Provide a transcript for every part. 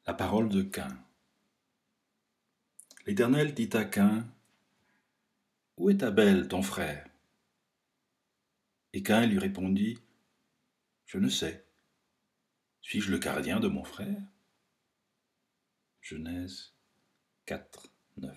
La parole de Caïn. L'Éternel dit à Caïn, « Où est Abel, ton frère ?» Et Caïn lui répondit, « Je ne sais. Suis-je le gardien de mon frère ?» Genèse 4, 9.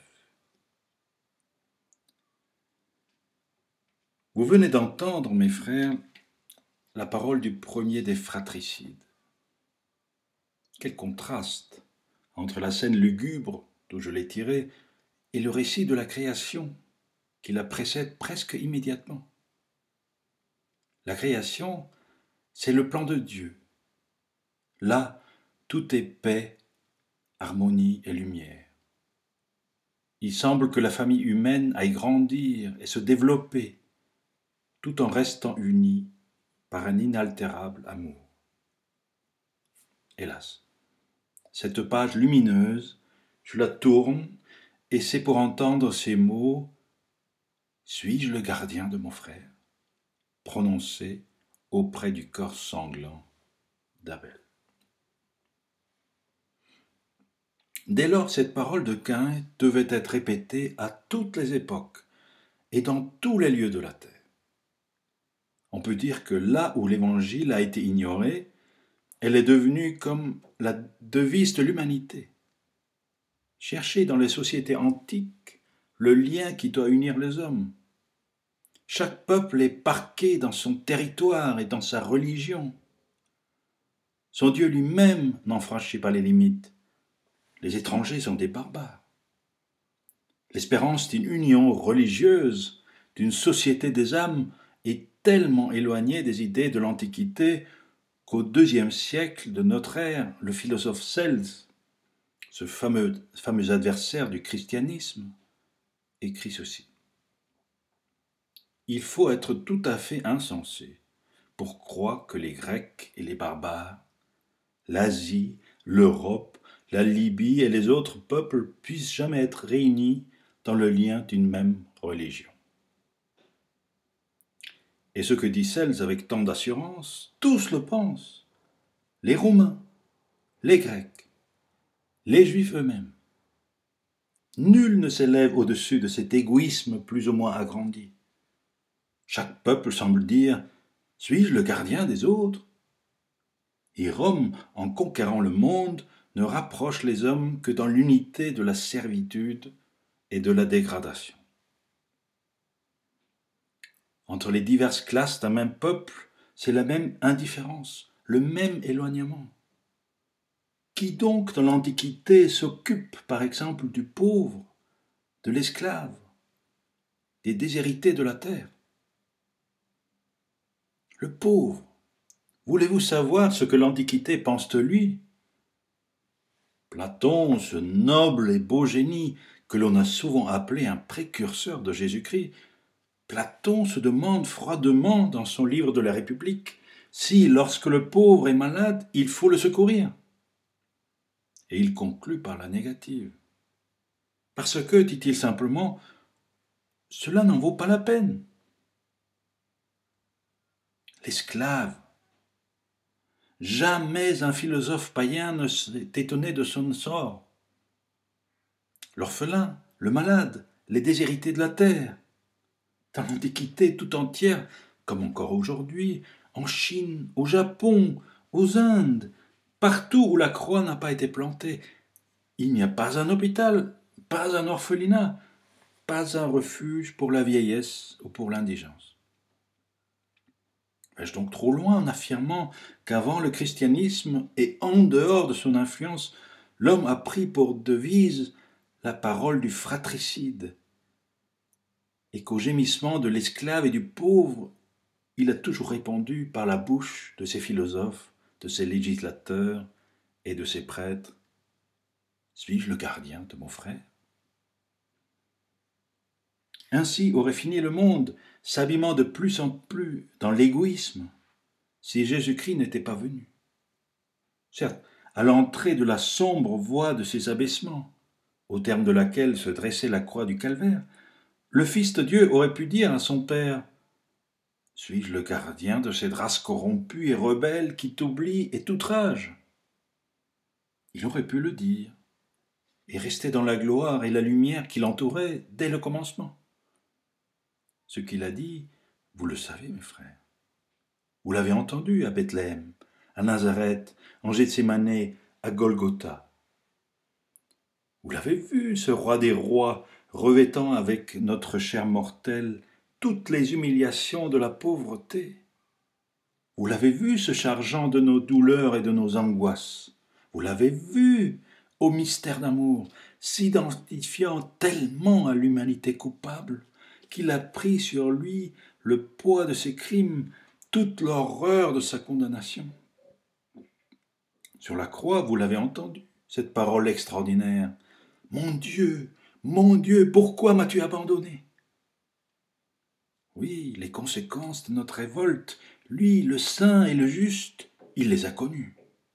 Vous venez d'entendre, mes frères, la parole du premier des fratricides. Quel contraste entre la scène lugubre d'où je l'ai tirée et le récit de la création qui la précède presque immédiatement. La création, c'est le plan de Dieu. Là, tout est paix, harmonie et lumière. Il semble que la famille humaine aille grandir et se développer tout en restant unie par un inaltérable amour. Hélas, cette page lumineuse, je la tourne et c'est pour entendre ces mots « Suis-je le gardien de mon frère ?» prononcés auprès du corps sanglant d'Abel. Dès lors, cette parole de Caïn devait être répétée à toutes les époques et dans tous les lieux de la terre. On peut dire que là où l'Évangile a été ignoré, elle est devenue comme la devise de l'humanité. Chercher dans les sociétés antiques le lien qui doit unir les hommes. Chaque peuple est parqué dans son territoire et dans sa religion. Son Dieu lui-même n'en franchit pas les limites. Les étrangers sont des barbares. L'espérance d'une union religieuse, d'une société des âmes, est tellement éloignée des idées de l'Antiquité qu'au IIe siècle de notre ère, le philosophe Cels, ce fameux adversaire du christianisme, écrit ceci. Il faut être tout à fait insensé pour croire que les Grecs et les barbares, l'Asie, l'Europe, la Libye et les autres peuples puissent jamais être réunis dans le lien d'une même religion. Et ce que dit Cels avec tant d'assurance, tous le pensent. Les Romains, les Grecs, les Juifs eux-mêmes. Nul ne s'élève au-dessus de cet égoïsme plus ou moins agrandi. Chaque peuple semble dire « Suis-je le gardien des autres ?» Et Rome, en conquérant le monde, ne rapproche les hommes que dans l'unité de la servitude et de la dégradation. Entre les diverses classes d'un même peuple, c'est la même indifférence, le même éloignement. Qui donc dans l'Antiquité s'occupe par exemple du pauvre, de l'esclave, des déshérités de la terre? Le pauvre, voulez-vous savoir ce que l'Antiquité pense de lui? Platon, ce noble et beau génie que l'on a souvent appelé un précurseur de Jésus-Christ, Platon se demande froidement dans son livre de la République si, lorsque le pauvre est malade, il faut le secourir. Et il conclut par la négative. Parce que, dit-il simplement, cela n'en vaut pas la peine. L'esclave. Jamais un philosophe païen ne s'est étonné de son sort. L'orphelin, le malade, les déshérités de la terre. Dans l'Antiquité tout entière, comme encore aujourd'hui, en Chine, au Japon, aux Indes, partout où la croix n'a pas été plantée, il n'y a pas un hôpital, pas un orphelinat, pas un refuge pour la vieillesse ou pour l'indigence. Vais-je donc trop loin en affirmant qu'avant le christianisme et en dehors de son influence, l'homme a pris pour devise la parole du fratricide et qu'au gémissement de l'esclave et du pauvre, il a toujours répondu par la bouche de ses philosophes, de ses législateurs et de ses prêtres « Suis-je le gardien de mon frère ?» Ainsi aurait fini le monde, s'abîmant de plus en plus dans l'égoïsme, si Jésus-Christ n'était pas venu. Certes, à l'entrée de la sombre voie de ses abaissements, au terme de laquelle se dressait la croix du calvaire, le Fils de Dieu aurait pu dire à son Père « Suis-je le gardien de cette race corrompue et rebelle qui t'oublie et t'outrage ?» Il aurait pu le dire et rester dans la gloire et la lumière qui l'entourait dès le commencement. Ce qu'il a dit, vous le savez, mes frères. Vous l'avez entendu à Bethléem, à Nazareth, en Gethsémanée, à Golgotha. Vous l'avez vu, ce roi des rois, revêtant avec notre chair mortelle toutes les humiliations de la pauvreté. Vous l'avez vu, se chargeant de nos douleurs et de nos angoisses. Vous l'avez vu, au mystère d'amour, s'identifiant tellement à l'humanité coupable qu'il a pris sur lui le poids de ses crimes, toute l'horreur de sa condamnation. Sur la croix, vous l'avez entendu, cette parole extraordinaire. Mon Dieu, pourquoi m'as-tu abandonné ? Oui, les conséquences de notre révolte, lui, le saint et le juste, il les a connues.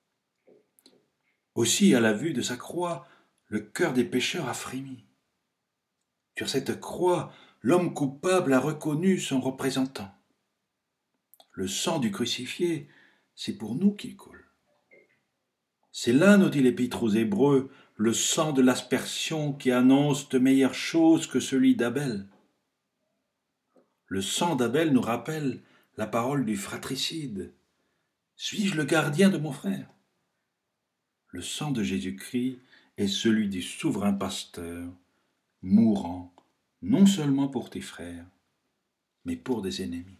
Aussi, à la vue de sa croix, le cœur des pécheurs a frémi. Sur cette croix, l'homme coupable a reconnu son représentant. Le sang du crucifié, c'est pour nous qu'il coule. C'est là, nous dit l'Épître aux Hébreux, le sang de l'aspersion qui annonce de meilleures choses que celui d'Abel. Le sang d'Abel nous rappelle la parole du fratricide. Suis-je le gardien de mon frère ? Le sang de Jésus-Christ est celui du souverain pasteur, mourant non seulement pour tes frères, mais pour des ennemis.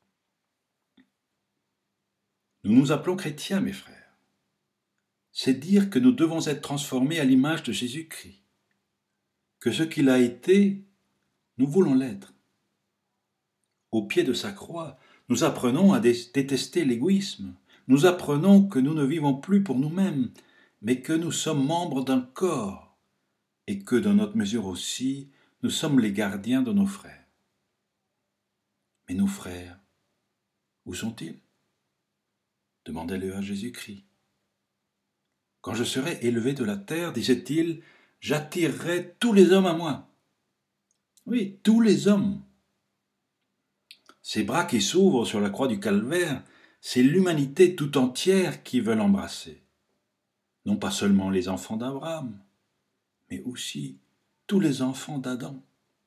Nous nous appelons chrétiens, mes frères. C'est dire que nous devons être transformés à l'image de Jésus-Christ, que ce qu'il a été, nous voulons l'être. Au pied de sa croix, nous apprenons à détester l'égoïsme. Nous apprenons que nous ne vivons plus pour nous-mêmes, mais que nous sommes membres d'un corps, et que dans notre mesure aussi, nous sommes les gardiens de nos frères. Mais nos frères, où sont-ils ? Demandez-le à Jésus-Christ. Quand je serai élevé de la terre, disait-il, j'attirerai tous les hommes à moi. Oui, tous les hommes. Ces bras qui s'ouvrent sur la croix du calvaire, c'est l'humanité tout entière qui veut l'embrasser. Non pas seulement les enfants d'Abraham, mais aussi tous les enfants d'Adam.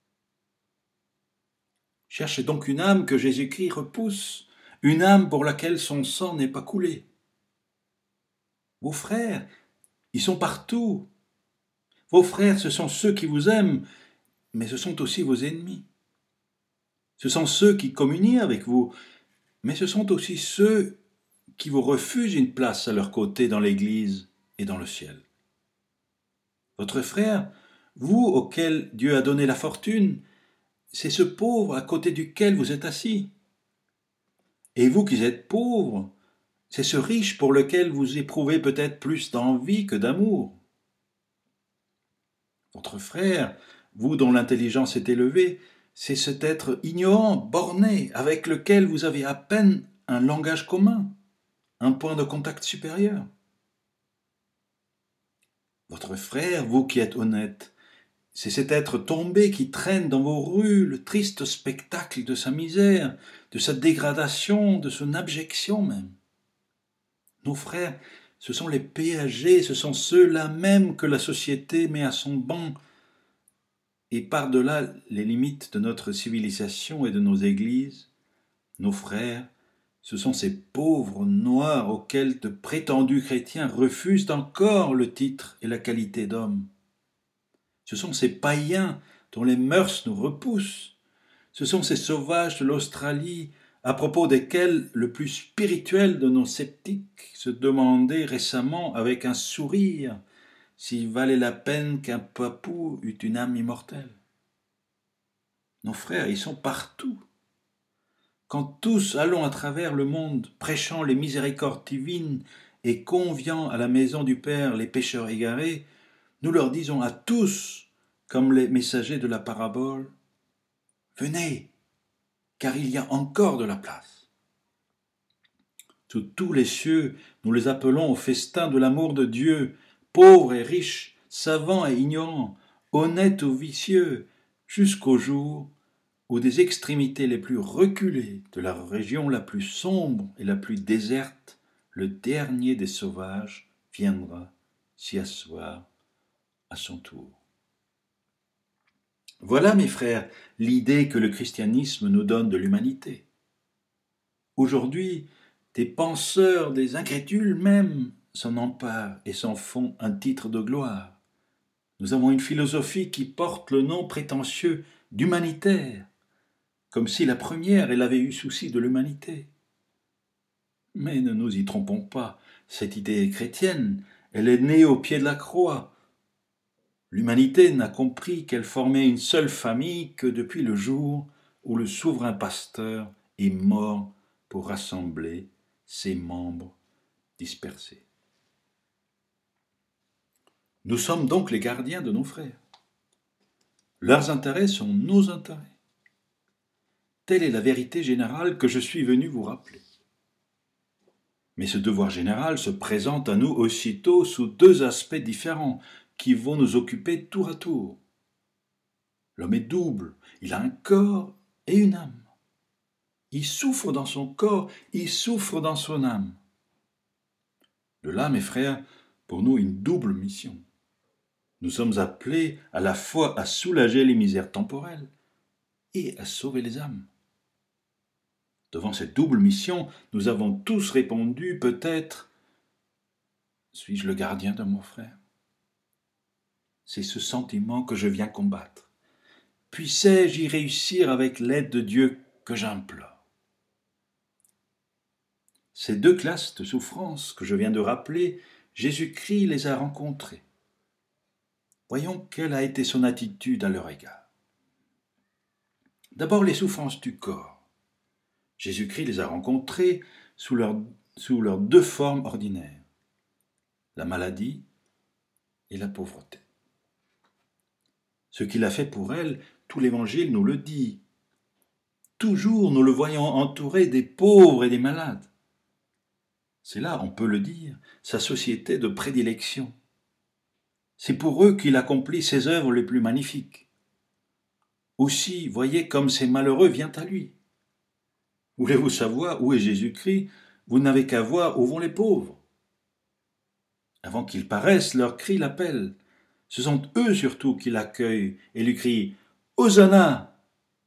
Cherchez donc une âme que Jésus-Christ repousse, une âme pour laquelle son sang n'est pas coulé. Vos frères, ils sont partout. Vos frères, ce sont ceux qui vous aiment, mais ce sont aussi vos ennemis. Ce sont ceux qui communient avec vous, mais ce sont aussi ceux qui vous refusent une place à leur côté dans l'Église et dans le ciel. Votre frère, vous auquel Dieu a donné la fortune, c'est ce pauvre à côté duquel vous êtes assis. Et vous qui êtes pauvre, c'est ce riche pour lequel vous éprouvez peut-être plus d'envie que d'amour. Votre frère, vous dont l'intelligence est élevée, c'est cet être ignorant, borné, avec lequel vous avez à peine un langage commun, un point de contact supérieur. Votre frère, vous qui êtes honnête, c'est cet être tombé qui traîne dans vos rues le triste spectacle de sa misère, de sa dégradation, de son abjection même. Nos frères, ce sont les péagers, ce sont ceux-là même que la société met à son banc, et par-delà les limites de notre civilisation et de nos églises, nos frères, ce sont ces pauvres noirs auxquels de prétendus chrétiens refusent encore le titre et la qualité d'homme. Ce sont ces païens dont les mœurs nous repoussent. Ce sont ces sauvages de l'Australie à propos desquels le plus spirituel de nos sceptiques se demandait récemment avec un sourire s'il valait la peine qu'un papou eût une âme immortelle. Nos frères, ils sont partout. Quand tous allons à travers le monde prêchant les miséricordes divines et conviant à la maison du Père les pécheurs égarés, nous leur disons à tous, comme les messagers de la parabole, « Venez, car il y a encore de la place. » Sous tous les cieux, nous les appelons au festin de l'amour de Dieu, pauvres et riches, savants et ignorants, honnêtes ou vicieux, jusqu'au jour où des extrémités les plus reculées de la région la plus sombre et la plus déserte, le dernier des sauvages viendra s'y asseoir à son tour. Voilà, mes frères, l'idée que le christianisme nous donne de l'humanité. Aujourd'hui, des penseurs, des incrédules même, s'en emparent et s'en font un titre de gloire. Nous avons une philosophie qui porte le nom prétentieux d'humanitaire, comme si la première, elle avait eu souci de l'humanité. Mais ne nous y trompons pas, cette idée est chrétienne, elle est née au pied de la croix. L'humanité n'a compris qu'elle formait une seule famille que depuis le jour où le souverain pasteur est mort pour rassembler ses membres dispersés. Nous sommes donc les gardiens de nos frères. Leurs intérêts sont nos intérêts. Telle est la vérité générale que je suis venu vous rappeler. Mais ce devoir général se présente à nous aussitôt sous deux aspects différents qui vont nous occuper tour à tour. L'homme est double, il a un corps et une âme. Il souffre dans son corps, il souffre dans son âme. De là, mes frères, pour nous une double mission. Nous sommes appelés à la fois à soulager les misères temporelles et à sauver les âmes. Devant cette double mission, nous avons tous répondu peut-être « Suis-je le gardien de mon frère ?» C'est ce sentiment que je viens combattre. Puissais-je y réussir avec l'aide de Dieu que j'implore. Ces deux classes de souffrances que je viens de rappeler, Jésus-Christ les a rencontrées. Voyons quelle a été son attitude à leur égard. D'abord les souffrances du corps. Jésus-Christ les a rencontrées sous leurs deux formes ordinaires, la maladie et la pauvreté. Ce qu'il a fait pour elles, tout l'Évangile nous le dit. Toujours nous le voyons entouré des pauvres et des malades. C'est là, on peut le dire, sa société de prédilection. C'est pour eux qu'il accomplit ses œuvres les plus magnifiques. Aussi, voyez comme ces malheureux vient à lui. Voulez-vous savoir où est Jésus-Christ? Vous n'avez qu'à voir où vont les pauvres. Avant qu'ils paraissent, leur cri l'appelle. Ce sont eux surtout qui l'accueillent et lui crient « Hosanna !»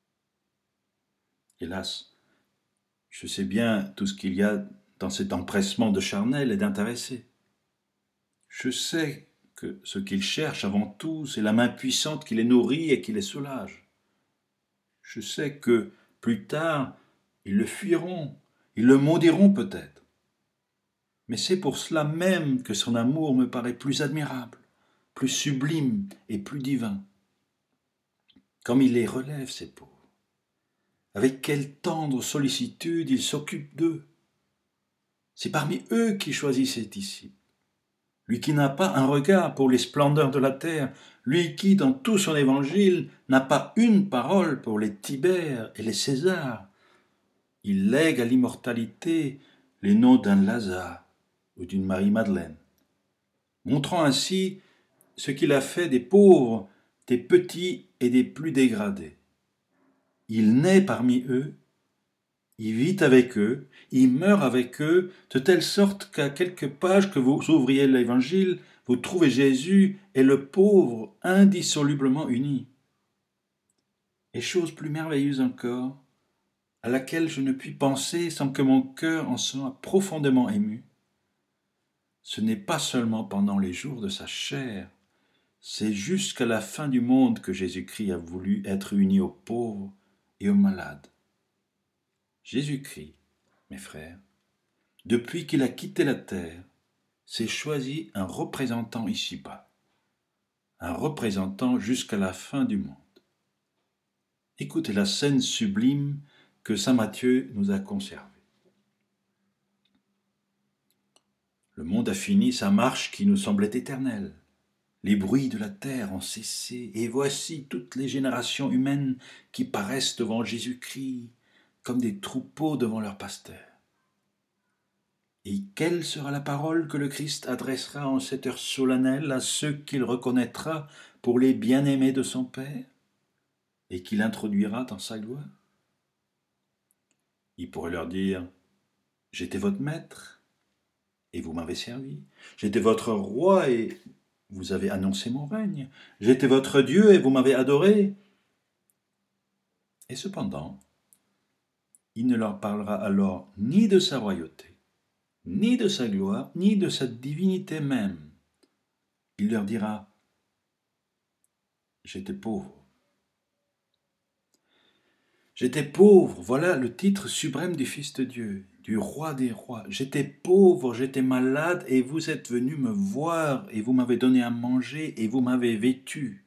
Hélas, je sais bien tout ce qu'il y a dans cet empressement de charnel et d'intéressés. Je sais que ce qu'ils cherchent avant tout, c'est la main puissante qui les nourrit et qui les soulage. Je sais que, plus tard, ils le fuiront, ils le maudiront peut-être. Mais c'est pour cela même que son amour me paraît plus admirable, plus sublime et plus divin. Comme il les relève, ces pauvres. Avec quelle tendre sollicitude il s'occupe d'eux. C'est parmi eux qu'il choisit ses disciples. Lui qui n'a pas un regard pour les splendeurs de la terre, lui qui, dans tout son évangile, n'a pas une parole pour les Tibères et les Césars. Il lègue à l'immortalité les noms d'un Lazare ou d'une Marie-Madeleine, montrant ainsi ce qu'il a fait des pauvres, des petits et des plus dégradés. Il naît parmi eux, il vit avec eux, il meurt avec eux, de telle sorte qu'à quelques pages que vous ouvriez l'Évangile, vous trouvez Jésus et le pauvre indissolublement unis. Et chose plus merveilleuse encore, à laquelle je ne puis penser sans que mon cœur en soit profondément ému, ce n'est pas seulement pendant les jours de sa chair, c'est jusqu'à la fin du monde que Jésus-Christ a voulu être uni aux pauvres et aux malades. Jésus-Christ, mes frères, depuis qu'il a quitté la terre, s'est choisi un représentant ici-bas, un représentant jusqu'à la fin du monde. Écoutez la scène sublime que saint Matthieu nous a conservée. Le monde a fini sa marche qui nous semblait éternelle. Les bruits de la terre ont cessé, et voici toutes les générations humaines qui paraissent devant Jésus-Christ comme des troupeaux devant leur pasteur. Et quelle sera la parole que le Christ adressera en cette heure solennelle à ceux qu'il reconnaîtra pour les bien-aimés de son Père et qu'il introduira dans sa gloire? Il pourrait leur dire « J'étais votre maître, et vous m'avez servi. J'étais votre roi et vous avez annoncé mon règne. J'étais votre Dieu et vous m'avez adoré. Et cependant, il ne leur parlera alors ni de sa royauté, ni de sa gloire, ni de sa divinité même. Il leur dira, j'étais pauvre. J'étais pauvre, voilà le titre suprême du Fils de Dieu, du Roi des rois. J'étais pauvre, j'étais malade, et vous êtes venus me voir, et vous m'avez donné à manger, et vous m'avez vêtu.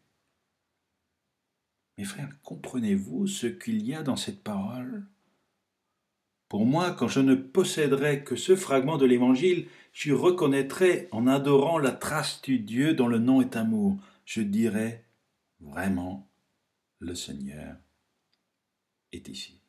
Mes frères, comprenez-vous ce qu'il y a dans cette parole ? Pour moi, quand je ne posséderais que ce fragment de l'Évangile, je reconnaîtrais en adorant la trace du Dieu dont le nom est amour. Je dirais vraiment, le Seigneur est ici.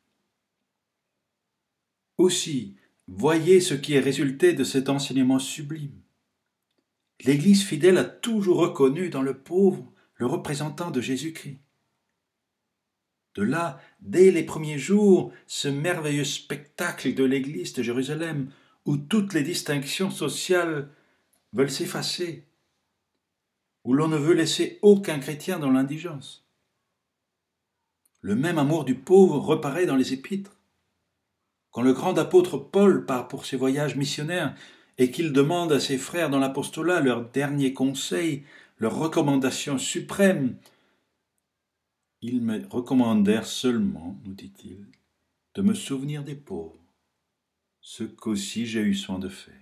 Aussi, voyez ce qui est résulté de cet enseignement sublime. L'Église fidèle a toujours reconnu dans le pauvre le représentant de Jésus-Christ. De là, dès les premiers jours, ce merveilleux spectacle de l'Église de Jérusalem, où toutes les distinctions sociales veulent s'effacer, où l'on ne veut laisser aucun chrétien dans l'indigence. Le même amour du pauvre reparaît dans les épîtres. Quand le grand apôtre Paul part pour ses voyages missionnaires et qu'il demande à ses frères dans l'apostolat leur dernier conseil, leur recommandation suprême, ils me recommandèrent seulement, nous dit-il, de me souvenir des pauvres, ce qu'aussi j'ai eu soin de faire.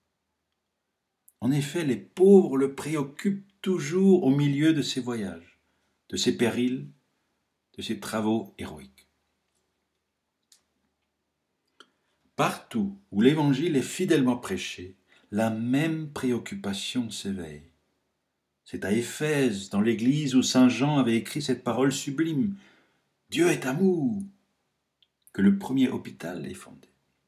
En effet, les pauvres le préoccupent toujours au milieu de ses voyages, de ses périls, de ses travaux héroïques. Partout où l'Évangile est fidèlement prêché, la même préoccupation s'éveille. C'est à Éphèse, dans l'église où saint Jean avait écrit cette parole sublime, « Dieu est amour », que le premier hôpital est fondé.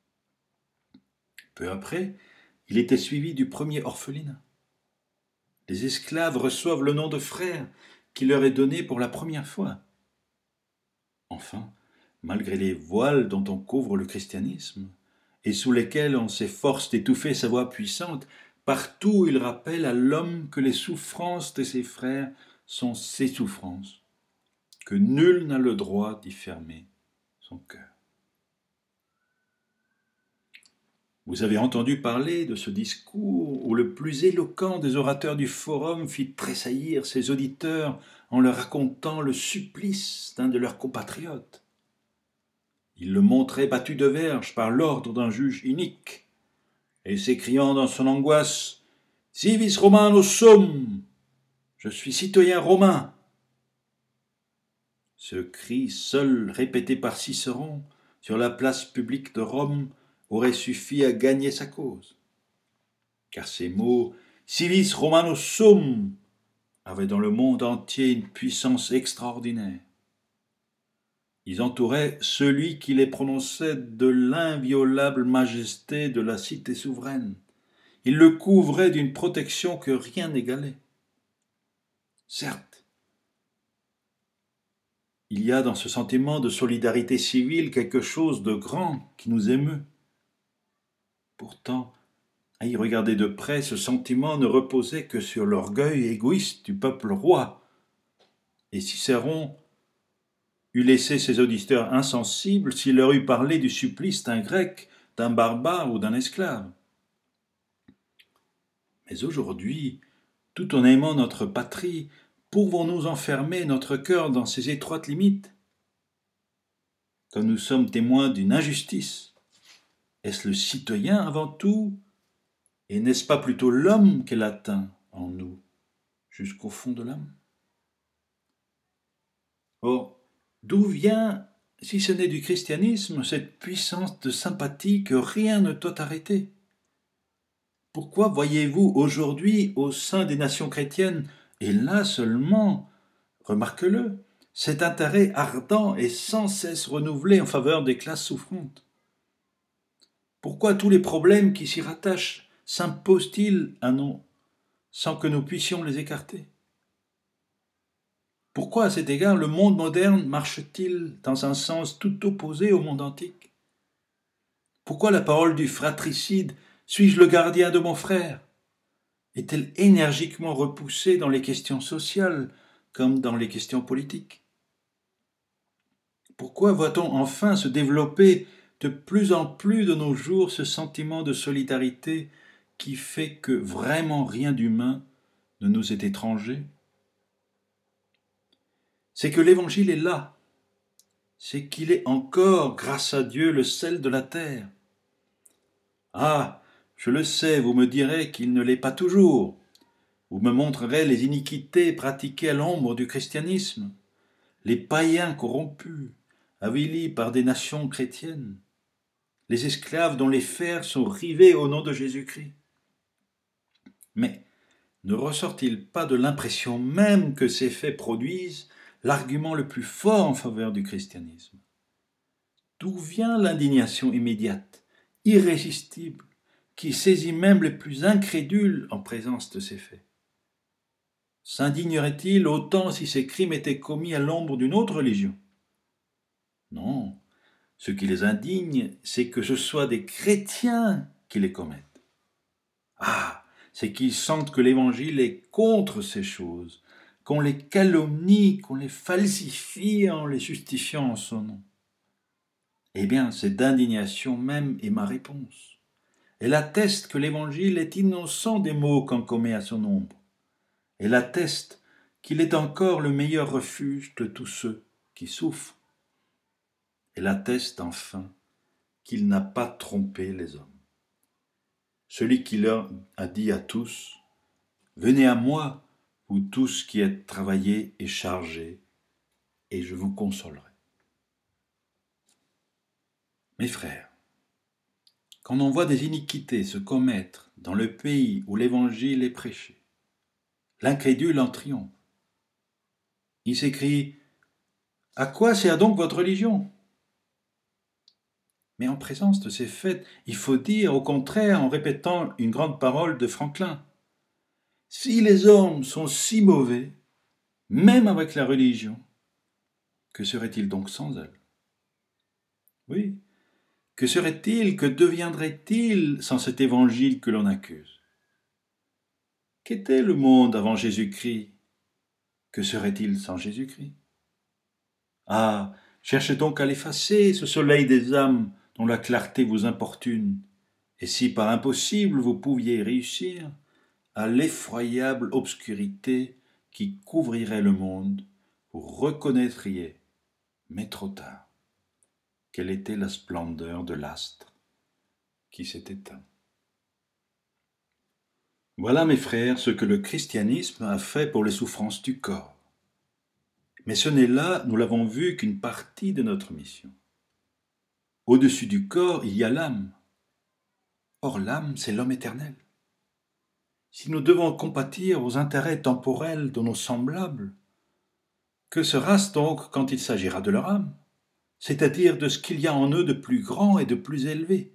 Peu après, il était suivi du premier orphelinat. Les esclaves reçoivent le nom de frère qui leur est donné pour la première fois. Enfin, malgré les voiles dont on couvre le christianisme, et sous lesquels on s'efforce d'étouffer sa voix puissante, partout il rappelle à l'homme que les souffrances de ses frères sont ses souffrances, que nul n'a le droit d'y fermer son cœur. Vous avez entendu parler de ce discours où le plus éloquent des orateurs du forum fit tressaillir ses auditeurs en leur racontant le supplice d'un de leurs compatriotes. Il le montrait battu de verge par l'ordre d'un juge inique, et s'écriant dans son angoisse « Civis Romanus sum » je suis citoyen romain. Ce cri seul répété par Cicéron sur la place publique de Rome aurait suffi à gagner sa cause. Car ces mots « Civis Romanus sum » avaient dans le monde entier une puissance extraordinaire. Ils entouraient celui qui les prononçait de l'inviolable majesté de la cité souveraine. Ils le couvraient d'une protection que rien n'égalait. Certes, il y a dans ce sentiment de solidarité civile quelque chose de grand qui nous émeut. Pourtant, à y regarder de près, ce sentiment ne reposait que sur l'orgueil égoïste du peuple roi. Et Cicéron eût laissé ses auditeurs insensibles s'il leur eût parlé du supplice d'un grec, d'un barbare ou d'un esclave. Mais aujourd'hui, tout en aimant notre patrie, pouvons-nous enfermer notre cœur dans ces étroites limites ? Quand nous sommes témoins d'une injustice, est-ce le citoyen avant tout ? Et n'est-ce pas plutôt l'homme qu'elle atteint en nous, jusqu'au fond de l'âme ? Or, d'où vient, si ce n'est du christianisme, cette puissance de sympathie que rien ne doit arrêter ? Pourquoi voyez-vous aujourd'hui au sein des nations chrétiennes, et là seulement, remarque-le, cet intérêt ardent et sans cesse renouvelé en faveur des classes souffrantes ? Pourquoi tous les problèmes qui s'y rattachent s'imposent-ils à nous sans que nous puissions les écarter ? Pourquoi à cet égard le monde moderne marche-t-il dans un sens tout opposé au monde antique ? Pourquoi la parole du fratricide Suis-je le gardien de mon frère? Est-elle énergiquement repoussée dans les questions sociales comme dans les questions politiques? Pourquoi voit-on enfin se développer de plus en plus de nos jours ce sentiment de solidarité qui fait que vraiment rien d'humain ne nous est étranger? C'est que l'Évangile est là, c'est qu'il est encore, grâce à Dieu, le sel de la terre. Ah, je le sais, vous me direz qu'il ne l'est pas toujours. Vous me montrerez les iniquités pratiquées à l'ombre du christianisme, les païens corrompus, avilis par des nations chrétiennes, les esclaves dont les fers sont rivés au nom de Jésus-Christ. Mais ne ressort-il pas de l'impression même que ces faits produisent l'argument le plus fort en faveur du christianisme? D'où vient l'indignation immédiate, irrésistible, qui saisit même les plus incrédules en présence de ces faits? S'indignerait-il autant si ces crimes étaient commis à l'ombre d'une autre religion? Non, ce qui les indigne, c'est que ce soit des chrétiens qui les commettent. Ah, c'est qu'ils sentent que l'Évangile est contre ces choses, qu'on les calomnie, qu'on les falsifie en les justifiant en son nom. Eh bien, cette indignation même est ma réponse. Elle atteste que l'Évangile est innocent des maux qu'on commet à son ombre. Elle atteste qu'il est encore le meilleur refuge de tous ceux qui souffrent. Elle atteste enfin qu'il n'a pas trompé les hommes. Celui qui leur a dit à tous, « Venez à moi, vous tous qui êtes travaillés et chargés, et je vous consolerai. » Mes frères, quand on voit des iniquités se commettre dans le pays où l'Évangile est prêché, l'incrédule en triomphe. Il s'écrie « À quoi sert donc votre religion ?» Mais en présence de ces faits, il faut dire au contraire en répétant une grande parole de Franklin. Si les hommes sont si mauvais, même avec la religion, que serait-il donc sans elle? Oui, que serait-il, que deviendrait-il sans cet évangile que l'on accuse? Qu'était le monde avant Jésus-Christ? Que serait-il sans Jésus-Christ? Ah, cherchez donc à l'effacer, ce soleil des âmes dont la clarté vous importune, et si par impossible vous pouviez réussir, à l'effroyable obscurité qui couvrirait le monde, vous reconnaîtriez, mais trop tard, quelle était la splendeur de l'astre qui s'est éteint. Voilà, mes frères, ce que le christianisme a fait pour les souffrances du corps. Mais ce n'est là, nous l'avons vu, qu'une partie de notre mission. Au-dessus du corps, il y a l'âme. Or, l'âme, c'est l'homme éternel. Si nous devons compatir aux intérêts temporels de nos semblables, que sera-ce donc quand il s'agira de leur âme, c'est-à-dire de ce qu'il y a en eux de plus grand et de plus élevé?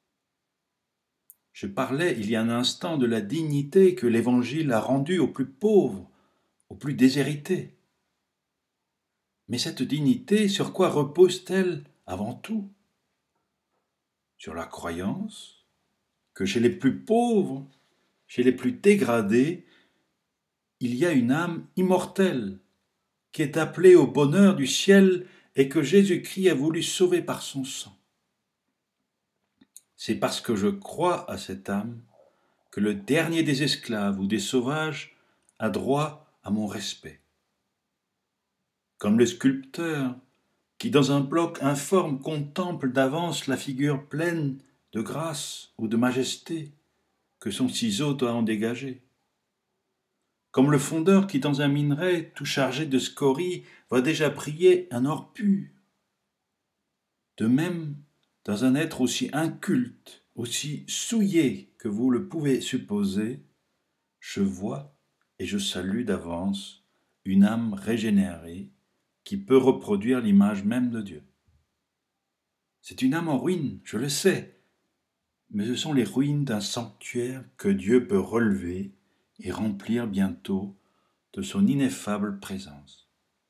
Je parlais il y a un instant de la dignité que l'Évangile a rendue aux plus pauvres, aux plus déshérités. Mais cette dignité, sur quoi repose-t-elle avant tout? Sur la croyance que chez les plus pauvres, chez les plus dégradés, il y a une âme immortelle qui est appelée au bonheur du ciel et que Jésus-Christ a voulu sauver par son sang. C'est parce que je crois à cette âme que le dernier des esclaves ou des sauvages a droit à mon respect. Comme le sculpteur qui dans un bloc informe contemple d'avance la figure pleine de grâce ou de majesté que son ciseau doit en dégager. Comme le fondeur qui dans un minerai tout chargé de scories va déjà prier un or pur. De même, dans un être aussi inculte, aussi souillé que vous le pouvez supposer, je vois et je salue d'avance une âme régénérée qui peut reproduire l'image même de Dieu. C'est une âme en ruine, je le sais, mais ce sont les ruines d'un sanctuaire que Dieu peut relever et remplir bientôt de son ineffable présence.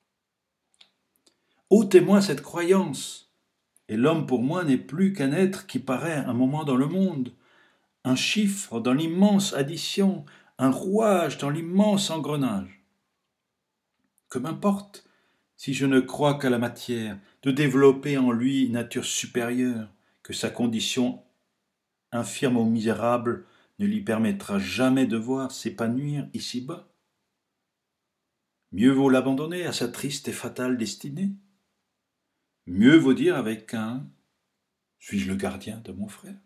Ôtez-moi cette croyance, et l'homme pour moi n'est plus qu'un être qui paraît un moment dans le monde, un chiffre dans l'immense addition, un rouage dans l'immense engrenage. Que m'importe, si je ne crois qu'à la matière, de développer en lui une nature supérieure, que sa condition infirme ou misérable ne lui permettra jamais de voir s'épanouir ici-bas. Mieux vaut l'abandonner à sa triste et fatale destinée. Mieux vaut dire avec Caïn, suis-je le gardien de mon frère?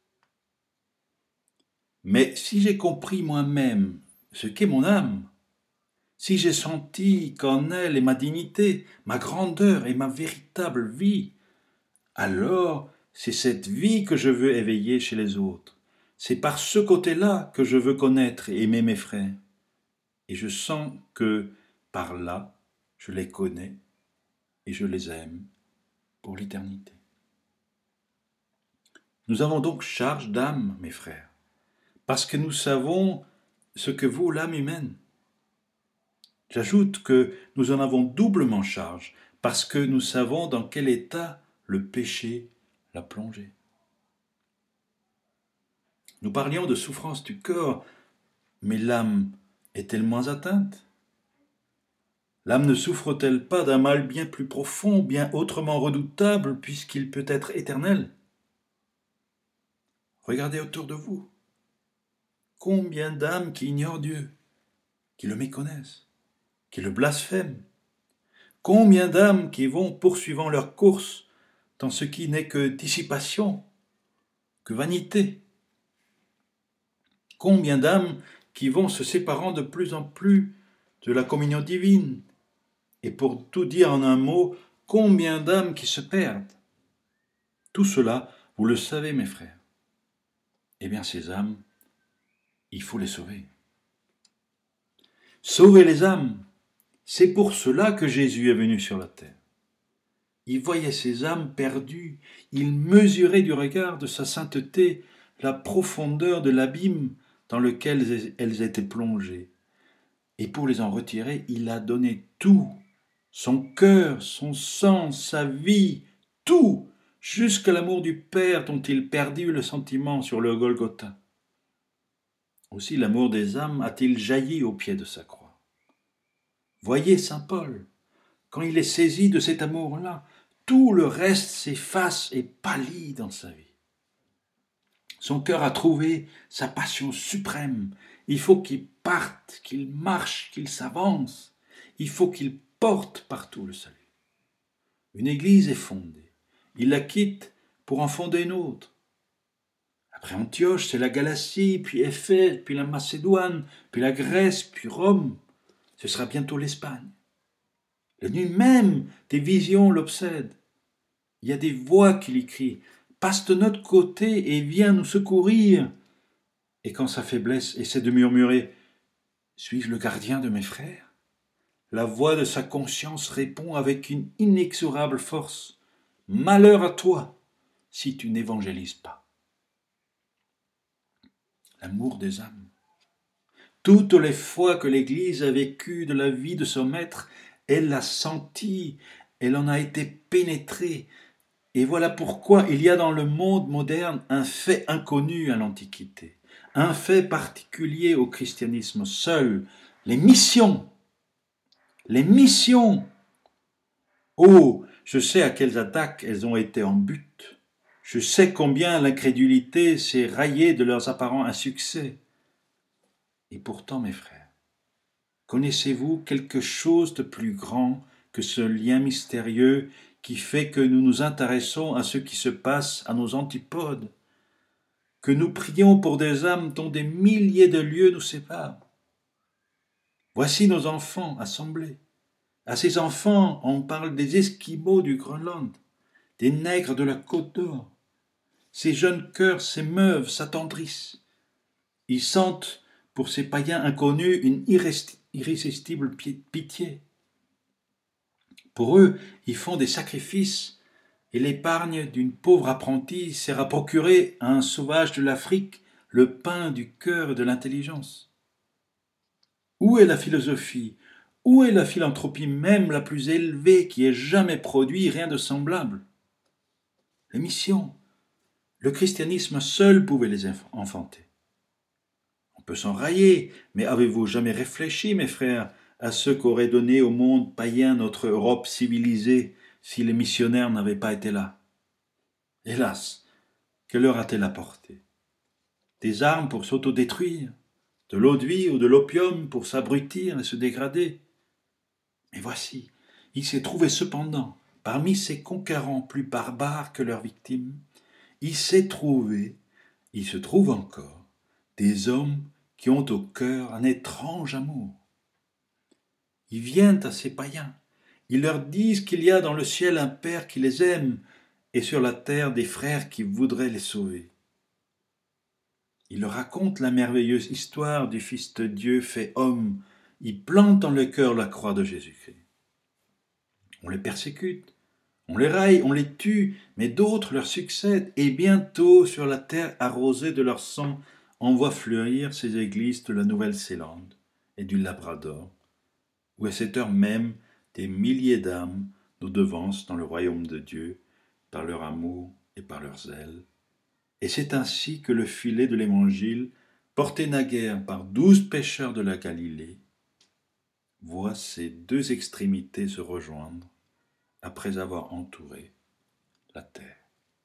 Mais si j'ai compris moi-même ce qu'est mon âme, si j'ai senti qu'en elle est ma dignité, ma grandeur et ma véritable vie, alors c'est cette vie que je veux éveiller chez les autres. C'est par ce côté-là que je veux connaître et aimer mes frères. Et je sens que, par là, je les connais et je les aime pour l'éternité. Nous avons donc charge d'âme, mes frères, parce que nous savons ce que vaut l'âme humaine. J'ajoute que nous en avons doublement charge, parce que nous savons dans quel état le péché l'a plongé. Nous parlions de souffrance du corps, mais l'âme est-elle moins atteinte? L'âme ne souffre-t-elle pas d'un mal bien plus profond, bien autrement redoutable, puisqu'il peut être éternel? Regardez autour de vous. Combien d'âmes qui ignorent Dieu, qui le méconnaissent, qui le blasphèment? Combien d'âmes qui vont poursuivant leur course dans ce qui n'est que dissipation, que vanité? Combien d'âmes qui vont se séparant de plus en plus de la communion divine? Et pour tout dire en un mot, combien d'âmes qui se perdent? Tout cela, vous le savez, mes frères. Eh bien, ces âmes, il faut les sauver. Sauver les âmes, c'est pour cela que Jésus est venu sur la terre. Il voyait ces âmes perdues, il mesurait du regard de sa sainteté la profondeur de l'abîme dans lequel elles étaient plongées. Et pour les en retirer, il a donné tout, son cœur, son sang, sa vie, tout, jusqu'à l'amour du Père dont il perdit le sentiment sur le Golgotha. Aussi l'amour des âmes a-t-il jailli au pied de sa croix. Voyez saint Paul, quand il est saisi de cet amour-là, tout le reste s'efface et pâlit dans sa vie. Son cœur a trouvé sa passion suprême. Il faut qu'il parte, qu'il marche, qu'il s'avance. Il faut qu'il porte partout le salut. Une église est fondée. Il la quitte pour en fonder une autre. Après Antioche, c'est la Galatie, puis Éphèse, puis la Macédoine, puis la Grèce, puis Rome. Ce sera bientôt l'Espagne. La nuit même, des visions l'obsèdent. Il y a des voix qui lui crient « Passe de notre côté et viens nous secourir !» Et quand sa faiblesse essaie de murmurer « Suis-je le gardien de mes frères ?» La voix de sa conscience répond avec une inexorable force « Malheur à toi si tu n'évangélises pas !» L'amour des âmes. Toutes les fois que l'Église a vécu de la vie de son maître, elle l'a senti, elle en a été pénétrée. Et voilà pourquoi il y a dans le monde moderne un fait inconnu à l'Antiquité, un fait particulier au christianisme seul, les missions. Les missions. Oh, je sais à quelles attaques elles ont été en but. Je sais combien l'incrédulité s'est raillée de leurs apparents insuccès. Et pourtant, mes frères, connaissez-vous quelque chose de plus grand que ce lien mystérieux qui fait que nous nous intéressons à ce qui se passe à nos antipodes, que nous prions pour des âmes dont des milliers de lieues nous séparent? Voici nos enfants assemblés. À ces enfants, on parle des Esquimaux du Groenland, des nègres de la Côte d'Or. Ces jeunes cœurs s'émeuvent, s'attendrissent. Ils sentent pour ces païens inconnus une irrésistible pitié. Pour eux, ils font des sacrifices et l'épargne d'une pauvre apprentie sert à procurer à un sauvage de l'Afrique le pain du cœur et de l'intelligence. Où est la philosophie? Où est la philanthropie même la plus élevée qui ait jamais produit rien de semblable? Les missions. Le christianisme seul pouvait les enfanter. On peut s'en railler, mais avez-vous jamais réfléchi, mes frères, à ce qu'aurait donné au monde païen notre Europe civilisée si les missionnaires n'avaient pas été là? Hélas, que leur a-t-elle apporté? Des armes pour s'autodétruire, de l'eau-de-vie ou de l'opium pour s'abrutir et se dégrader. Mais voici, il s'est trouvé cependant, parmi ces conquérants plus barbares que leurs victimes, il se trouve encore, des hommes qui ont au cœur un étrange amour. Ils viennent à ces païens, ils leur disent qu'il y a dans le ciel un Père qui les aime et sur la terre des frères qui voudraient les sauver. Ils leur racontent la merveilleuse histoire du Fils de Dieu fait homme. Ils plantent dans le cœur la croix de Jésus-Christ. On les persécute, on les raille, on les tue, mais d'autres leur succèdent, et bientôt sur la terre arrosée de leur sang, on voit fleurir ces églises de la Nouvelle-Zélande et du Labrador, où à cette heure même des milliers d'âmes nous devancent dans le royaume de Dieu par leur amour et par leur zèle. Et c'est ainsi que le filet de l'Évangile, porté naguère par 12 pêcheurs de la Galilée, voit ces deux extrémités se rejoindre après avoir entouré la terre.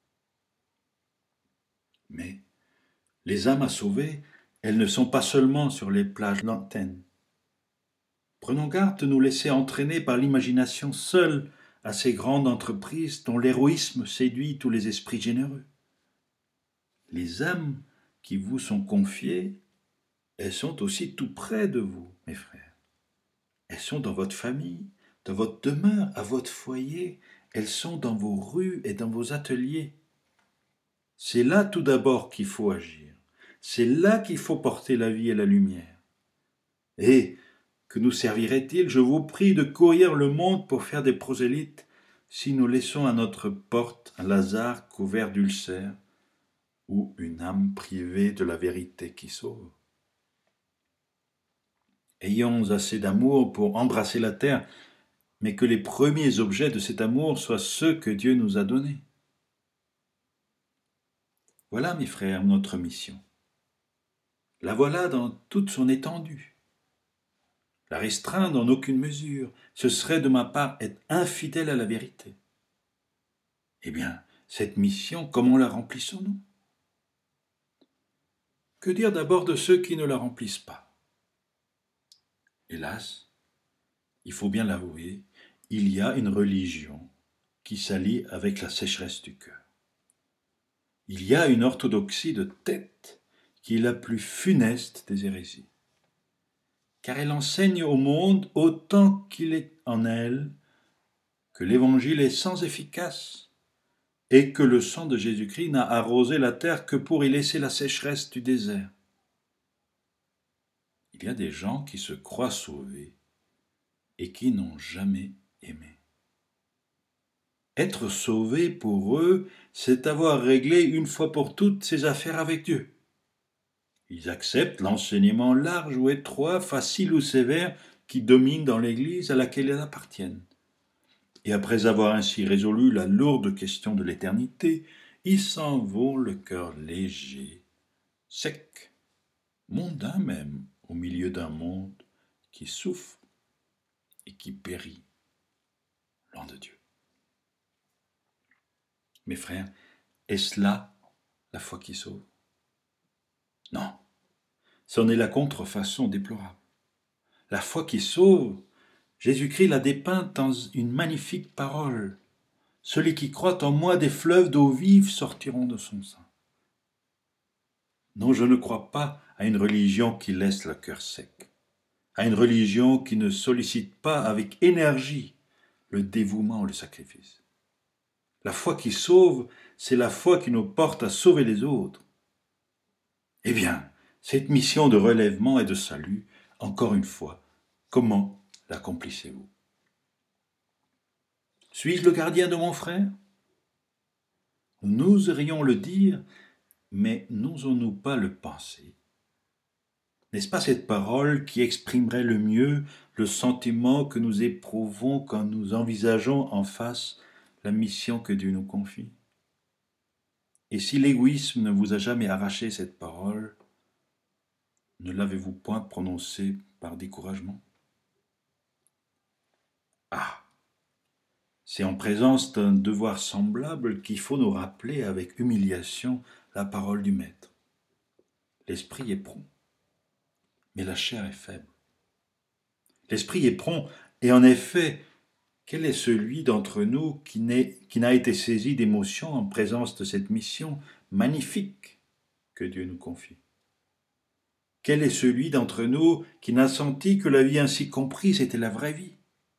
Mais les âmes à sauver, elles ne sont pas seulement sur les plages lointaines. Prenons garde de nous laisser entraîner par l'imagination seule à ces grandes entreprises dont l'héroïsme séduit tous les esprits généreux. Les âmes qui vous sont confiées, elles sont aussi tout près de vous, mes frères. Elles sont dans votre famille, dans votre demeure, à votre foyer, elles sont dans vos rues et dans vos ateliers. C'est là tout d'abord qu'il faut agir. C'est là qu'il faut porter la vie et la lumière. Et que nous servirait-il, je vous prie, de courir le monde pour faire des prosélytes si nous laissons à notre porte un Lazare couvert d'ulcères ou une âme privée de la vérité qui sauve? Ayons assez d'amour pour embrasser la terre, mais que les premiers objets de cet amour soient ceux que Dieu nous a donnés. Voilà, mes frères, notre mission. La voilà dans toute son étendue. La restreindre en aucune mesure, ce serait de ma part être infidèle à la vérité. Eh bien, cette mission, comment la remplissons-nous? Que dire d'abord de ceux qui ne la remplissent pas? Hélas, il faut bien l'avouer, il y a une religion qui s'allie avec la sécheresse du cœur. Il y a une orthodoxie de tête qui est la plus funeste des hérésies, car elle enseigne au monde autant qu'il est en elle que l'évangile est sans efficace et que le sang de Jésus-Christ n'a arrosé la terre que pour y laisser la sécheresse du désert. Il y a des gens qui se croient sauvés et qui n'ont jamais aimé. Être sauvé pour eux, c'est avoir réglé une fois pour toutes ses affaires avec Dieu. Ils acceptent l'enseignement large ou étroit, facile ou sévère, qui domine dans l'Église à laquelle ils appartiennent. Et après avoir ainsi résolu la lourde question de l'éternité, ils s'en vont le cœur léger, sec, mondain même, au milieu d'un monde qui souffre et qui périt, loin de Dieu. Mes frères, est-ce là la foi qui sauve? Non, c'en est la contrefaçon déplorable. La foi qui sauve, Jésus-Christ l'a dépeinte dans une magnifique parole. Celui qui croit en moi, des fleuves d'eau vive sortiront de son sein. Non, je ne crois pas à une religion qui laisse le cœur sec, à une religion qui ne sollicite pas avec énergie le dévouement ou le sacrifice. La foi qui sauve, c'est la foi qui nous porte à sauver les autres. Eh bien, cette mission de relèvement et de salut, encore une fois, comment l'accomplissez-vous? Suis-je le gardien de mon frère? Nous oserions le dire, mais n'osons-nous pas le penser? N'est-ce pas cette parole qui exprimerait le mieux le sentiment que nous éprouvons quand nous envisageons en face la mission que Dieu nous confie? Et si l'égoïsme ne vous a jamais arraché cette parole, ne l'avez-vous point prononcée par découragement? Ah, c'est en présence d'un devoir semblable qu'il faut nous rappeler avec humiliation la parole du Maître. L'esprit est prompt, mais la chair est faible. L'esprit est prompt, et en effet, quel est celui d'entre nous qui n'a été saisi d'émotion en présence de cette mission magnifique que Dieu nous confie? Quel est celui d'entre nous qui n'a senti que la vie ainsi comprise était la vraie vie?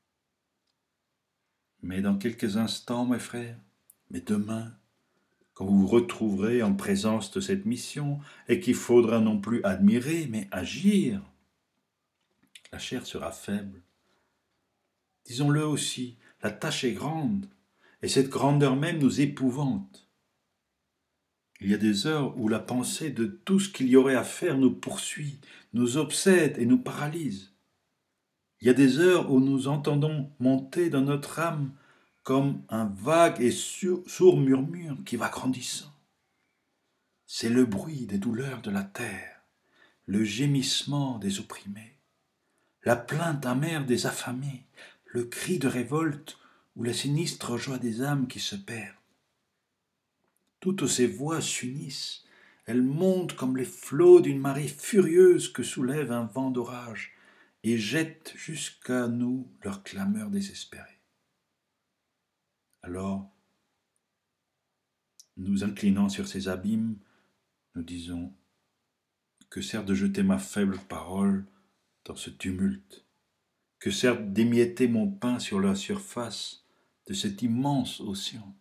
Mais dans quelques instants, mes frères, mais demain, quand vous vous retrouverez en présence de cette mission et qu'il faudra non plus admirer, mais agir, la chair sera faible. Disons-le aussi, la tâche est grande, et cette grandeur même nous épouvante. Il y a des heures où la pensée de tout ce qu'il y aurait à faire nous poursuit, nous obsède et nous paralyse. Il y a des heures où nous entendons monter dans notre âme comme un vague et sourd murmure qui va grandissant. C'est le bruit des douleurs de la terre, le gémissement des opprimés, la plainte amère des affamés, le cri de révolte ou la sinistre joie des âmes qui se perdent. Toutes ces voix s'unissent, elles montent comme les flots d'une marée furieuse que soulève un vent d'orage et jettent jusqu'à nous leurs clameurs désespérées. Alors, nous inclinant sur ces abîmes, nous disons: que sert de jeter ma faible parole dans ce tumulte? Que sert d'émietter mon pain sur la surface de cet immense océan?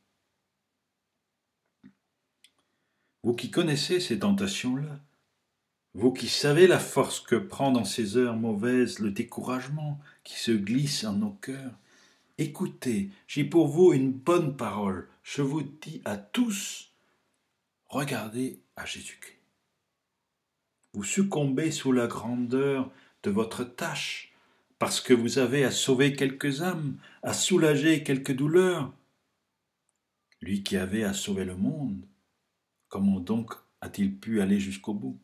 Vous qui connaissez ces tentations-là, vous qui savez la force que prend dans ces heures mauvaises le découragement qui se glisse en nos cœurs, écoutez, j'ai pour vous une bonne parole. Je vous dis à tous, regardez à Jésus-Christ. Vous succombez sous la grandeur de votre tâche, parce que vous avez à sauver quelques âmes, à soulager quelques douleurs. Lui qui avait à sauver le monde, comment donc a-t-il pu aller jusqu'au bout?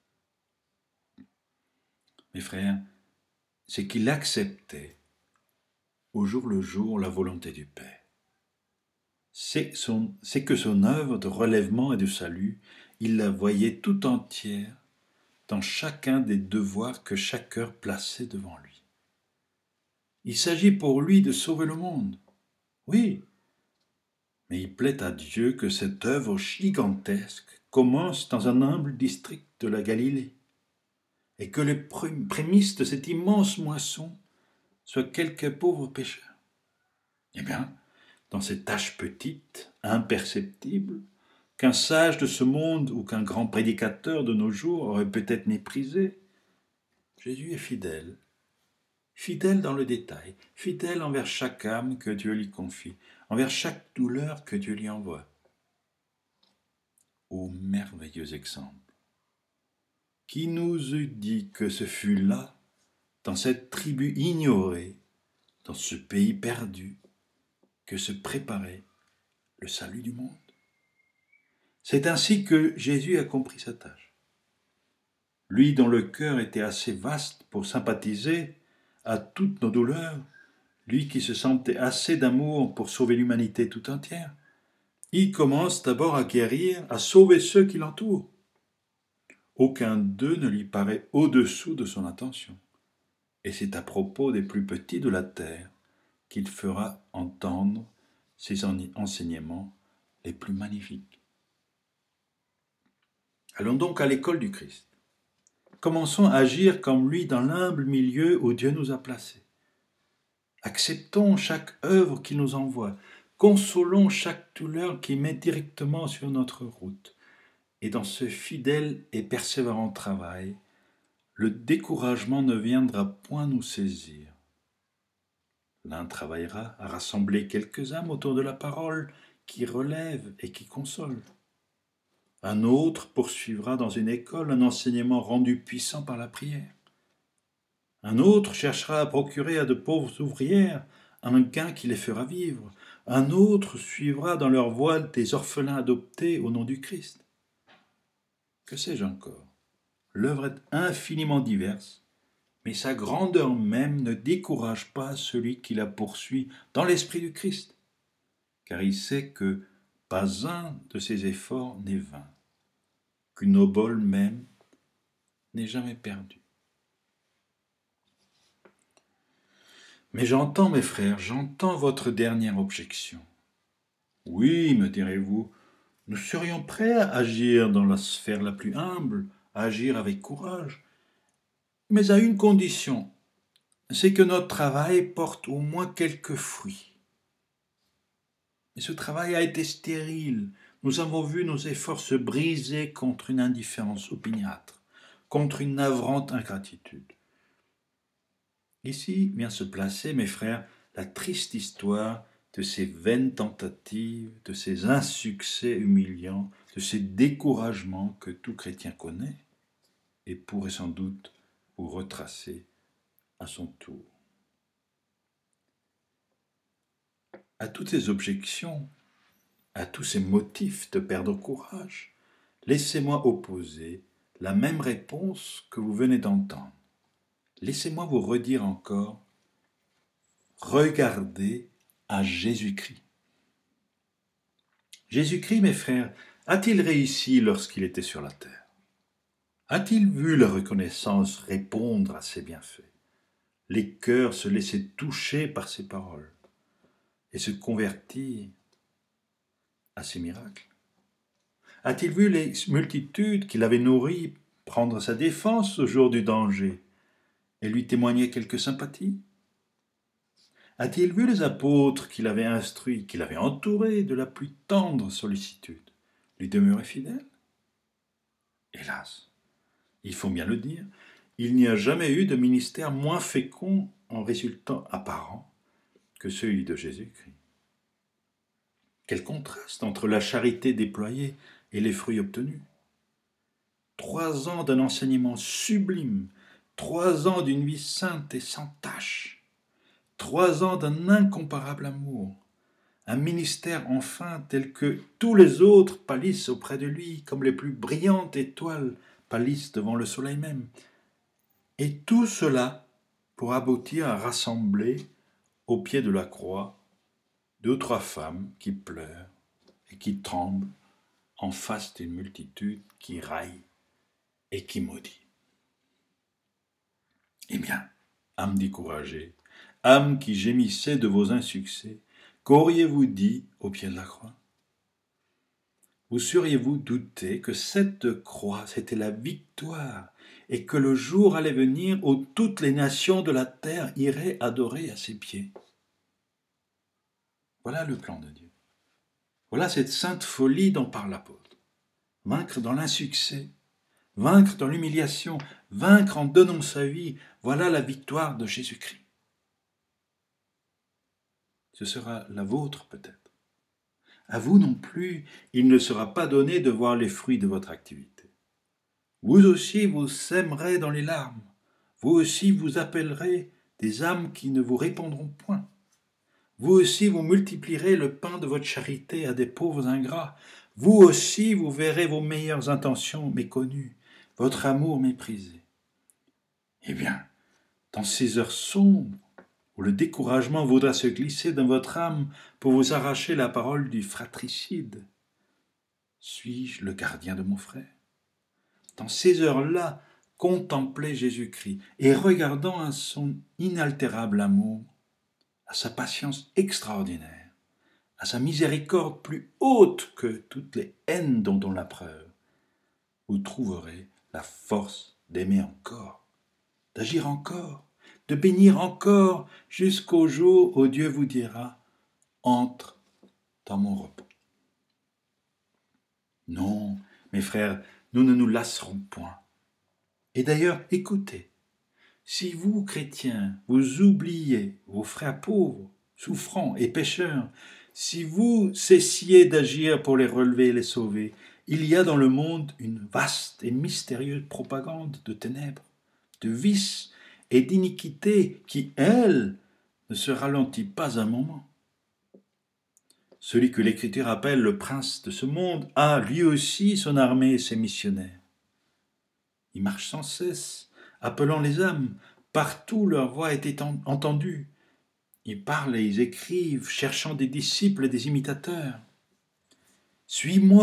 Mes frères, c'est qu'il acceptait au jour le jour la volonté du Père. C'est que son œuvre de relèvement et de salut, il la voyait tout entière dans chacun des devoirs que chaque cœur plaçait devant lui. Il s'agit pour lui de sauver le monde, oui, mais il plaît à Dieu que cette œuvre gigantesque commence dans un humble district de la Galilée, et que les prémices de cette immense moisson soient quelques pauvres pécheurs. Eh bien, dans cette tâche petite, imperceptible, qu'un sage de ce monde ou qu'un grand prédicateur de nos jours aurait peut-être méprisé, Jésus est fidèle. Fidèle dans le détail, fidèle envers chaque âme que Dieu lui confie, envers chaque douleur que Dieu lui envoie. Ô merveilleux exemple! Qui nous eût dit que ce fut là, dans cette tribu ignorée, dans ce pays perdu, que se préparait le salut du monde? C'est ainsi que Jésus a compris sa tâche. Lui dont le cœur était assez vaste pour sympathiser à toutes nos douleurs, lui qui se sentait assez d'amour pour sauver l'humanité tout entière, il commence d'abord à guérir, à sauver ceux qui l'entourent. Aucun d'eux ne lui paraît au-dessous de son intention. Et c'est à propos des plus petits de la terre qu'il fera entendre ses enseignements les plus magnifiques. Allons donc à l'école du Christ. Commençons à agir comme lui dans l'humble milieu où Dieu nous a placés. Acceptons chaque œuvre qu'il nous envoie. Consolons chaque douleur qu'il met directement sur notre route. Et dans ce fidèle et persévérant travail, le découragement ne viendra point nous saisir. L'un travaillera à rassembler quelques âmes autour de la parole qui relève et qui console. Un autre poursuivra dans une école un enseignement rendu puissant par la prière. Un autre cherchera à procurer à de pauvres ouvrières un gain qui les fera vivre, un autre suivra dans leur voie des orphelins adoptés au nom du Christ. Que sais-je encore? L'œuvre est infiniment diverse, mais sa grandeur même ne décourage pas celui qui la poursuit dans l'esprit du Christ, car il sait que pas un de ses efforts n'est vain, qu'une obole même n'est jamais perdue. Mais j'entends, mes frères, j'entends votre dernière objection. Oui, me direz-vous, nous serions prêts à agir dans la sphère la plus humble, à agir avec courage, mais à une condition, c'est que notre travail porte au moins quelques fruits. Et ce travail a été stérile. Nous avons vu nos efforts se briser contre une indifférence opiniâtre, contre une navrante ingratitude. Ici vient se placer, mes frères, la triste histoire de ces vaines tentatives, de ces insuccès humiliants, de ces découragements que tout chrétien connaît et pourrait sans doute vous retracer à son tour. À toutes ces objections, à tous ces motifs de perdre courage, laissez-moi opposer la même réponse que vous venez d'entendre. Laissez-moi vous redire encore, regardez à Jésus-Christ. Jésus-Christ, mes frères, a-t-il réussi lorsqu'il était sur la terre? A-t-il vu la reconnaissance répondre à ses bienfaits? Les cœurs se laissaient toucher par ses paroles et se convertir à ses miracles? A-t-il vu les multitudes qu'il avait nourries prendre sa défense au jour du danger et lui témoigner quelque sympathie? A-t-il vu les apôtres qu'il avait instruits, qu'il avait entourés de la plus tendre sollicitude, lui demeurer fidèles? Hélas, il faut bien le dire, il n'y a jamais eu de ministère moins fécond en résultats apparents que celui de Jésus-Christ. Quel contraste entre la charité déployée et les fruits obtenus. 3 ans d'un enseignement sublime, 3 ans d'une vie sainte et sans tache, 3 ans d'un incomparable amour, un ministère enfin tel que tous les autres pâlissent auprès de lui, comme les plus brillantes étoiles pâlissent devant le soleil même. Et tout cela pour aboutir à rassembler au pied de la croix 2 ou 3 femmes qui pleurent et qui tremblent en face d'une multitude qui raille et qui maudit. Eh bien, âme découragée, âme qui gémissait de vos insuccès, qu'auriez-vous dit au pied de la croix? Vous seriez-vous douté que cette croix, c'était la victoire, et que le jour allait venir où toutes les nations de la terre iraient adorer à ses pieds? Voilà le plan de Dieu. Voilà cette sainte folie dont parle l'apôtre. Vaincre dans l'insuccès, vaincre dans l'humiliation, vaincre en donnant sa vie, voilà la victoire de Jésus-Christ. Ce sera la vôtre peut-être. À vous non plus, il ne sera pas donné de voir les fruits de votre activité. Vous aussi, vous sèmerez dans les larmes. Vous aussi, vous appellerez des âmes qui ne vous répondront point. Vous aussi, vous multiplierez le pain de votre charité à des pauvres ingrats. Vous aussi, vous verrez vos meilleures intentions méconnues, votre amour méprisé. Eh bien, dans ces heures sombres, où le découragement voudra se glisser dans votre âme pour vous arracher la parole du fratricide, suis-je le gardien de mon frère? Dans ces heures-là, contemplez Jésus-Christ et regardant à son inaltérable amour, à sa patience extraordinaire, à sa miséricorde plus haute que toutes les haines dont on l'a preuve, vous trouverez la force d'aimer encore, d'agir encore, de bénir encore jusqu'au jour où Dieu vous dira « Entre dans mon repos ». Non, mes frères, nous ne nous lasserons point. Et d'ailleurs, écoutez, si vous, chrétiens, vous oubliez vos frères pauvres, souffrants et pécheurs, si vous cessiez d'agir pour les relever et les sauver, il y a dans le monde une vaste et mystérieuse propagande de ténèbres, de vices et d'iniquité qui, elle, ne se ralentit pas un moment. celui que l'Écriture appelle le prince de ce monde, a lui aussi son armée et ses missionnaires. Ils marchent sans cesse, appelant les âmes. Partout leur voix était entendue. Ils parlent et ils écrivent, cherchant des disciples et des imitateurs. « Suis-moi »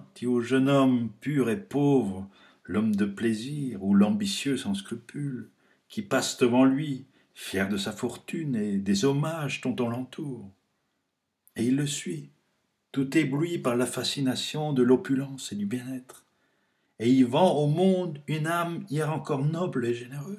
dit au jeune homme pur et pauvre, l'homme de plaisir ou l'ambitieux sans scrupules, qui passe devant lui, fier de sa fortune et des hommages dont on l'entoure. Et il le suit, tout ébloui par la fascination de l'opulence et du bien-être. Et il vend au monde une âme hier encore noble et généreuse.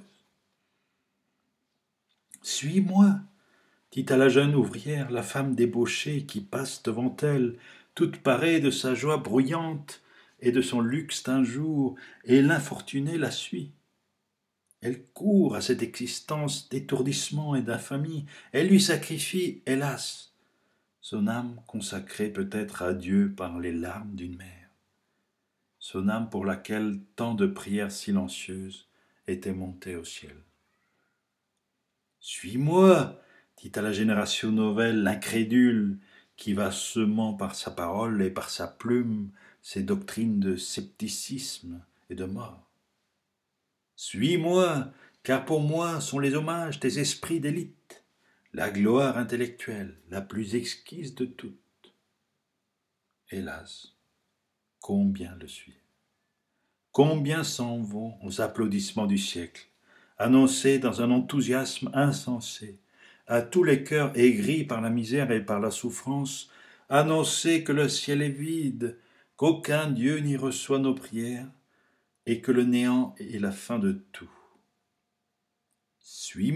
« Suis-moi » dit à la jeune ouvrière la femme débauchée qui passe devant elle, toute parée de sa joie bruyante et de son luxe d'un jour, et l'infortunée la suit. Elle court à cette existence d'étourdissement et d'infamie, elle lui sacrifie, hélas, son âme consacrée peut-être à Dieu par les larmes d'une mère, son âme pour laquelle tant de prières silencieuses étaient montées au ciel. « Suis-moi » dit à la génération nouvelle l'incrédule qui va semant par sa parole et par sa plume ses doctrines de scepticisme et de mort. « Suis-moi, car pour moi sont les hommages des esprits d'élite, la gloire intellectuelle la plus exquise de toutes. » Hélas, combien le suivent? Combien s'en vont aux applaudissements du siècle, annoncés dans un enthousiasme insensé, à tous les cœurs aigris par la misère et par la souffrance, annoncer que le ciel est vide, qu'aucun Dieu n'y reçoit nos prières, et que le néant est la fin de tout. « Suis-moi »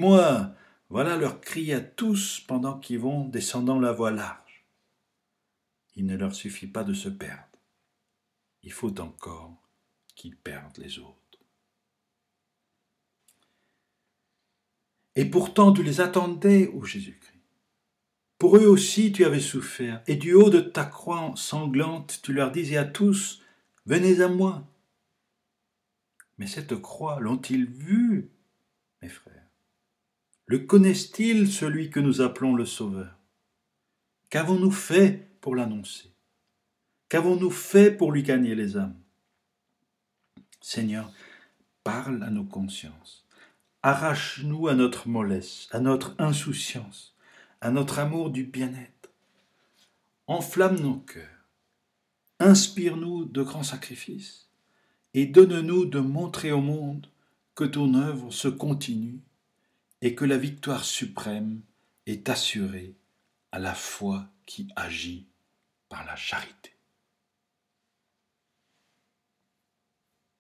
voilà leur cri à tous pendant qu'ils vont descendant la voie large. Il ne leur suffit pas de se perdre. Il faut encore qu'ils perdent les autres. Et pourtant tu les attendais, ô Jésus-Christ. Pour eux aussi tu avais souffert, et du haut de ta croix sanglante, tu leur disais à tous, « Venez à moi ». Mais cette croix, l'ont-ils vue, mes frères? Le connaissent-ils, celui que nous appelons le Sauveur? Qu'avons-nous fait pour l'annoncer? Qu'avons-nous fait pour lui gagner les âmes? Seigneur, parle à nos consciences. Arrache-nous à notre mollesse, à notre insouciance, à notre amour du bien-être. Enflamme nos cœurs. Inspire-nous de grands sacrifices et donne-nous de montrer au monde que ton œuvre se continue et que la victoire suprême est assurée à la foi qui agit par la charité.